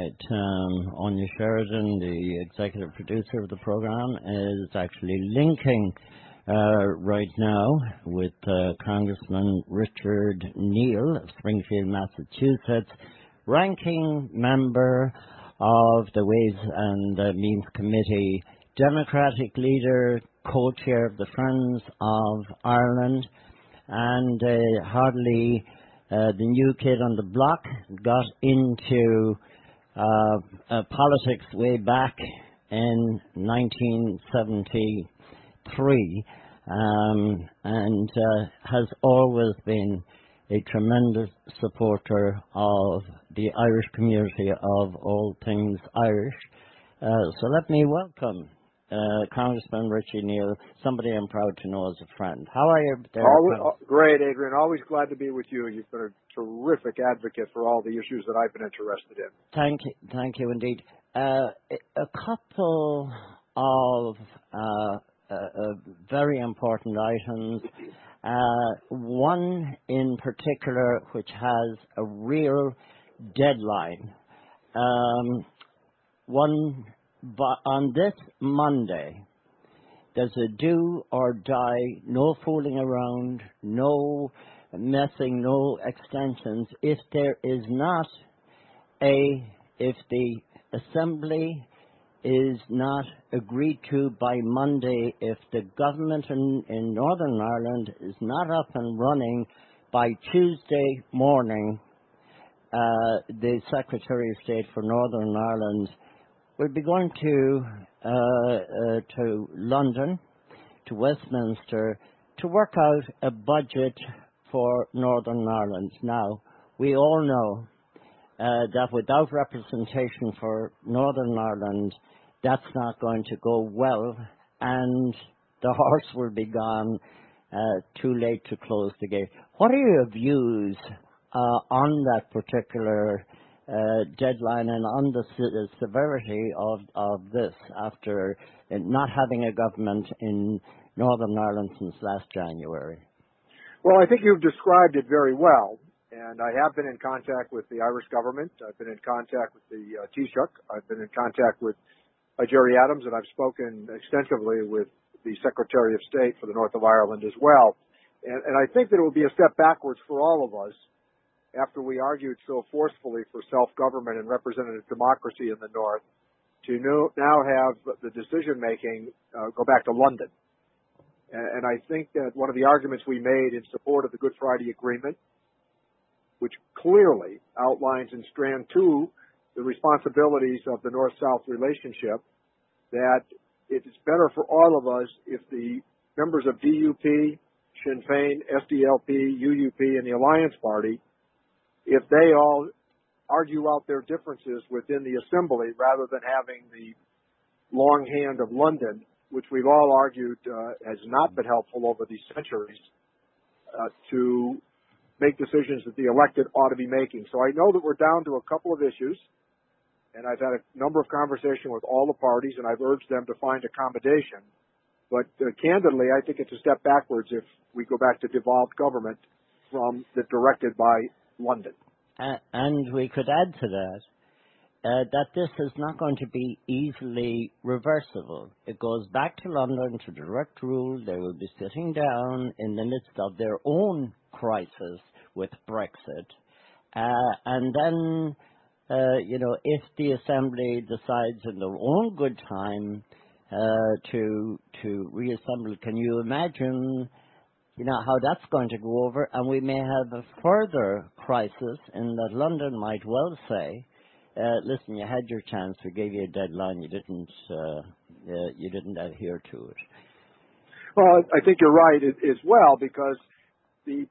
right. Anya Sheridan, the executive producer of the program, is actually linking right now with Congressman Richard Neal of Springfield, Massachusetts, ranking member of the Ways and Means Committee, Democratic leader, co-chair of the Friends of Ireland, and hardly the new kid on the block, got into politics way back in 1973, and has always been a tremendous supporter of the Irish community, of all things Irish. So let me welcome Congressman Richie Neal, somebody I'm proud to know as a friend. How are you there? Great, Adrian. Always glad to be with you. You've been a terrific advocate for all the issues that I've been interested in. Thank you indeed. A couple of very important items. One in particular which has a real deadline. On this Monday, there's a do or die, no fooling around, no messing, no extensions. If the Assembly is not agreed to by Monday, if the government in Northern Ireland is not up and running by Tuesday morning, the Secretary of State for Northern Ireland will be going to London, to Westminster, to work out a budget for Northern Ireland. Now, we all know that without representation for Northern Ireland, that's not going to go well, and the horse will be gone too late to close the gate. What are your views on that particular deadline and on the severity of this after not having a government in Northern Ireland since last January? Well, I think you've described it very well, and I have been in contact with the Irish government. I've been in contact with the Taoiseach. I've been in contact with Gerry Adams, and I've spoken extensively with the Secretary of State for the North of Ireland as well. And I think that it will be a step backwards for all of us after we argued so forcefully for self-government and representative democracy in the North to now have the decision-making go back to London. And I think that one of the arguments we made in support of the Good Friday Agreement, which clearly outlines in Strand 2 the responsibilities of the North-South relationship, that it is better for all of us if the members of DUP, Sinn Féin, SDLP, UUP, and the Alliance Party, if they all argue out their differences within the Assembly rather than having the long hand of London, which we've all argued has not been helpful over these centuries, to make decisions that the elected ought to be making. So I know that we're down to a couple of issues, and I've had a number of conversations with all the parties, and I've urged them to find accommodation. But candidly, I think it's a step backwards if we go back to devolved government directed by London. And we could add to that this is not going to be easily reversible. It goes back to London to direct rule. They will be sitting down in the midst of their own crisis with Brexit. And then, if the Assembly decides in their own good time to reassemble, can you imagine how that's going to go over? And we may have a further crisis in that London might well say, listen, you had your chance, we gave you a deadline, you didn't adhere to it. Well, I think you're right as well, because the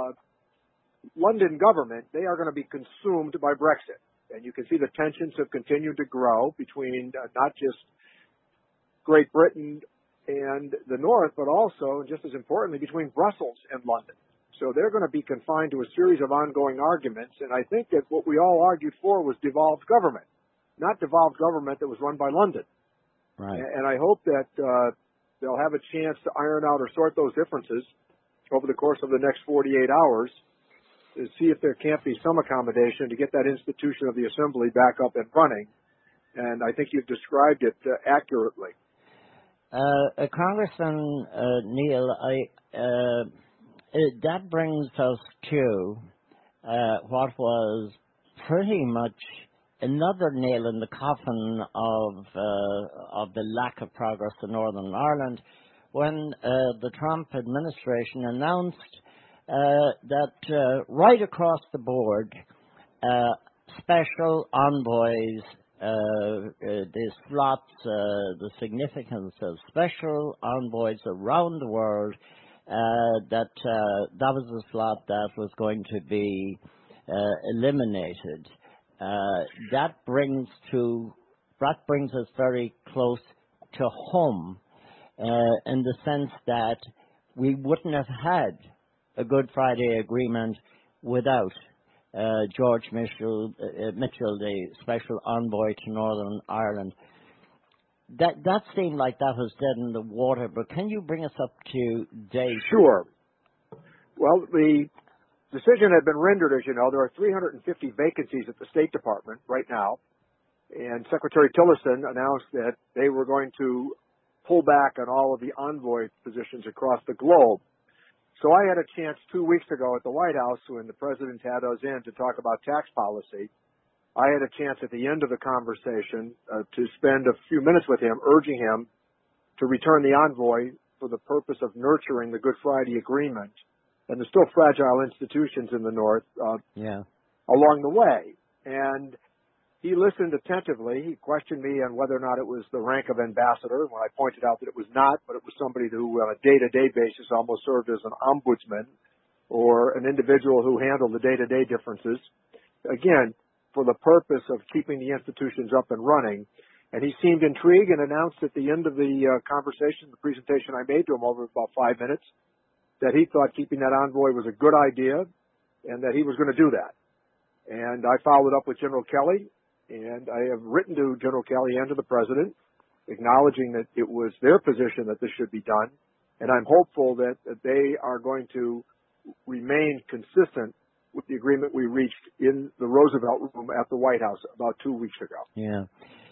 London government, they are going to be consumed by Brexit. And you can see the tensions have continued to grow between not just Great Britain and the North, but also, just as importantly, between Brussels and London. So they're going to be confined to a series of ongoing arguments, and I think that what we all argued for was devolved government, not devolved government that was run by London. Right. And I hope that they'll have a chance to iron out or sort those differences over the course of the next 48 hours see if there can't be some accommodation to get that institution of the assembly back up and running. And I think you've described it accurately. Congressman Neil, that brings us to what was pretty much another nail in the coffin of the lack of progress in Northern Ireland when the Trump administration announced that right across the board, special envoys, the slots, the significance of special envoys around the world, that was a slot that was going to be eliminated. That brings us very close to home, in the sense that we wouldn't have had a Good Friday Agreement without George Mitchell, the special envoy to Northern Ireland. That seemed like that was dead in the water, but can you bring us up to date? Sure. Well, the decision had been rendered, as you know. There are 350 vacancies at the State Department right now, and Secretary Tillerson announced that they were going to pull back on all of the envoy positions across the globe. So I had a chance 2 weeks ago at the White House when the President had us in to talk about tax policy. I had a chance at the end of the conversation to spend a few minutes with him, urging him to return the envoy for the purpose of nurturing the Good Friday Agreement and the still fragile institutions in the North along the way. And he listened attentively. He questioned me on whether or not it was the rank of ambassador, when I pointed out that it was not, but it was somebody who on a day-to-day basis almost served as an ombudsman or an individual who handled the day-to-day differences, again, for the purpose of keeping the institutions up and running. And he seemed intrigued and announced at the end of the conversation, the presentation I made to him over about 5 minutes, that he thought keeping that envoy was a good idea and that he was going to do that. And I followed up with General Kelly, and I have written to General Kelly and to the President, acknowledging that it was their position that this should be done. And I'm hopeful that they are going to remain consistent with the agreement we reached in the Roosevelt Room at the White House about 2 weeks ago. Yeah.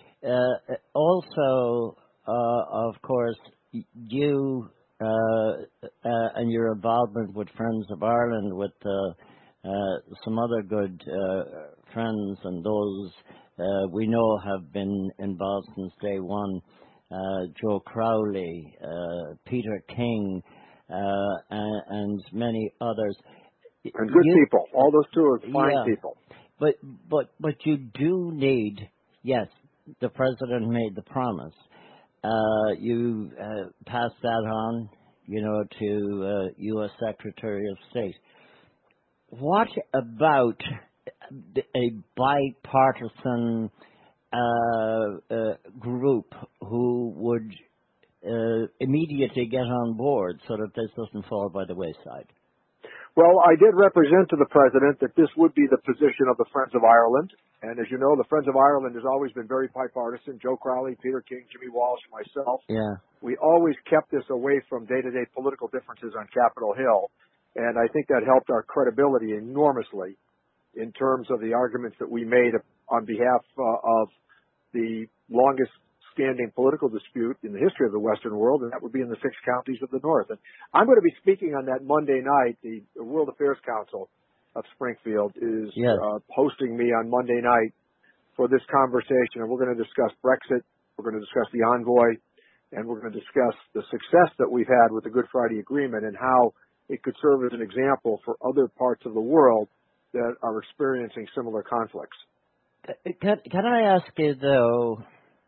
Also, of course, you and your involvement with Friends of Ireland, with some other good friends, and those we know have been involved since day one, Joe Crowley, Peter King, and many others. And good people. All those two are fine people. But you do need, yes, the President made the promise. You passed that on, to U.S. Secretary of State. What about a bipartisan group who would immediately get on board so that this doesn't fall by the wayside? Well, I did represent to the President that this would be the position of the Friends of Ireland. And as you know, the Friends of Ireland has always been very bipartisan. Joe Crowley, Peter King, Jimmy Walsh, myself. Yeah. We always kept this away from day-to-day political differences on Capitol Hill. And I think that helped our credibility enormously in terms of the arguments that we made on behalf of the longest standing political dispute in the history of the Western world, and that would be in the 6 counties of the North. And I'm going to be speaking on that Monday night. The World Affairs Council of Springfield is hosting me on Monday night for this conversation, and we're going to discuss Brexit, we're going to discuss the envoy, and we're going to discuss the success that we've had with the Good Friday Agreement and how it could serve as an example for other parts of the world that are experiencing similar conflicts. Can I ask you, though,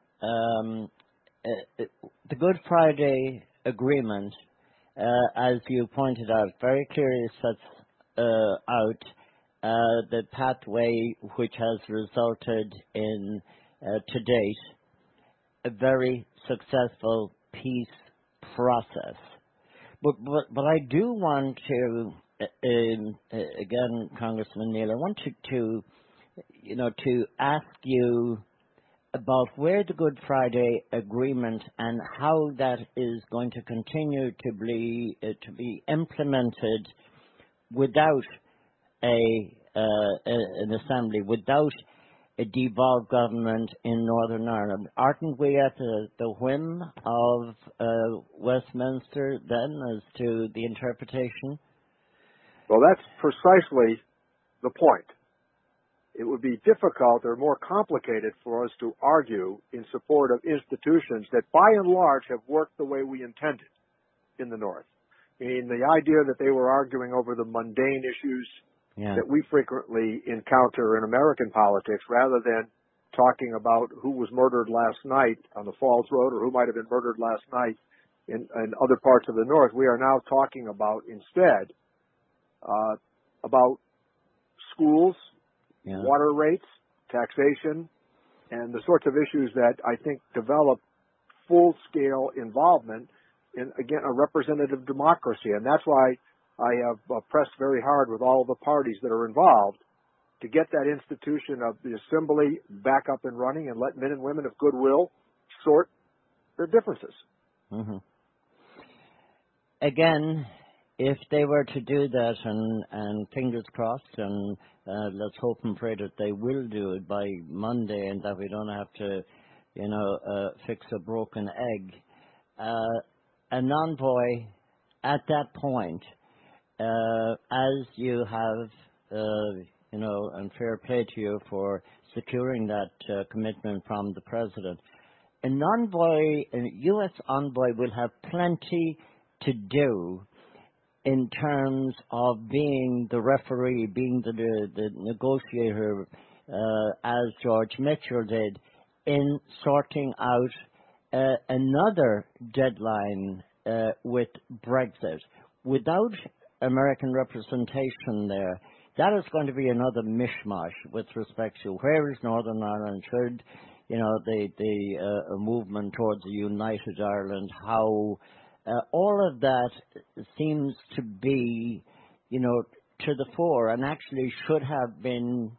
the Good Friday Agreement, as you pointed out, very clearly sets out the pathway which has resulted in, to date, a very successful peace process. But I do want to, again, Congressman Neil, I want to ask you about where the Good Friday Agreement and how that is going to continue to be implemented without an assembly, without a devolved government in Northern Ireland. Aren't we at the whim of Westminster then as to the interpretation? Well, that's precisely the point. It would be difficult or more complicated for us to argue in support of institutions that by and large have worked the way we intended in the North. I mean, the idea that they were arguing over the mundane issues that we frequently encounter in American politics rather than talking about who was murdered last night on the Falls Road or who might have been murdered last night in other parts of the North. We are now talking about instead about schools, water rates, taxation, and the sorts of issues that I think develop full-scale involvement in, again, a representative democracy. And that's why I have pressed very hard with all of the parties that are involved to get that institution of the assembly back up and running and let men and women of goodwill sort their differences. Mm-hmm. Again, if they were to do that, and fingers crossed, and let's hope and pray that they will do it by Monday and that we don't have to, fix a broken egg, an envoy at that point, as you have, and fair play to you for securing that commitment from the President, a U.S. envoy will have plenty to do in terms of being the referee, being the negotiator, as George Mitchell did, in sorting out another deadline with Brexit. Without American representation there, that is going to be another mishmash with respect to where is Northern Ireland, should, the movement towards a united Ireland, how all of that seems to be, to the fore, and actually should have been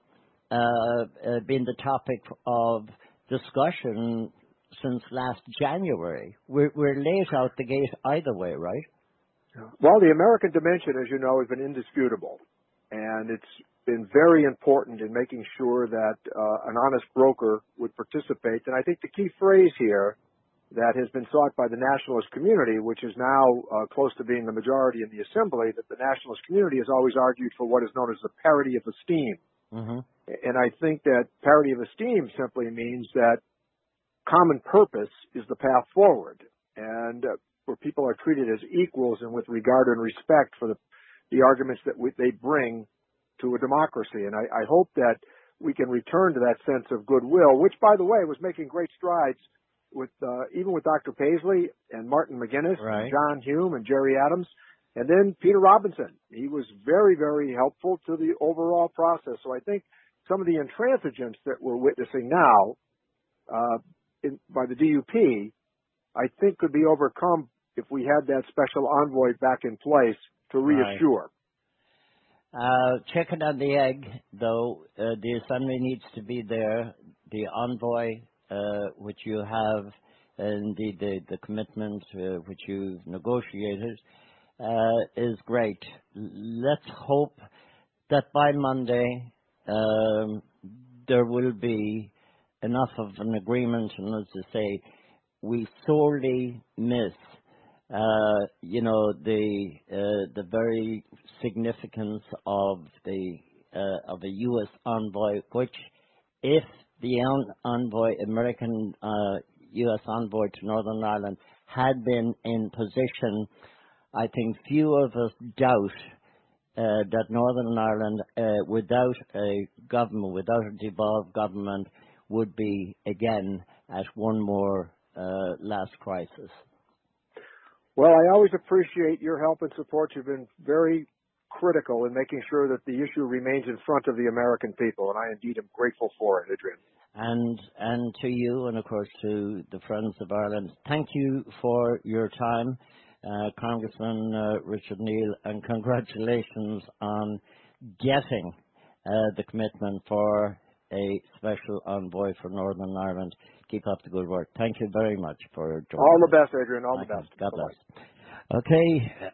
the topic of discussion since last January. We're late out the gate either way, right? Well, the American dimension, as you know, has been indisputable, and it's been very important in making sure that an honest broker would participate. And I think the key phrase here that has been sought by the nationalist community, which is now close to being the majority in the Assembly, that the nationalist community has always argued for what is known as the parity of esteem. Mm-hmm. And I think that parity of esteem simply means that common purpose is the path forward, and where people are treated as equals and with regard and respect for the arguments that they bring to a democracy. And I hope that we can return to that sense of goodwill, which, by the way, was making great strides with even with Dr. Paisley and Martin McGuinness, right, and John Hume and Jerry Adams, and then Peter Robinson. He was very, very helpful to the overall process. So I think some of the intransigence that we're witnessing now by the DUP, I think could be overcome if we had that special envoy back in place to reassure. Right. Chicken and the egg, though, the Assembly needs to be there. The envoy, which you have, indeed the commitment which you've negotiated, is great. Let's hope that by Monday there will be enough of an agreement, and as I say, we sorely miss, the very significance of a U.S. envoy, which, if the American U.S. envoy to Northern Ireland had been in position, I think few of us doubt that Northern Ireland, without a government, without a devolved government, would be again at one more last crisis. Well, I always appreciate your help and support. You've been very critical in making sure that the issue remains in front of the American people, and I indeed am grateful for it, Adrian. And to you, and of course to the Friends of Ireland, thank you for your time, Congressman Richard Neal, and congratulations on getting the commitment for a special envoy for Northern Ireland. Keep up the good work. Thank you very much for joining us. All the best, Adrian. All the best. God bless. Okay.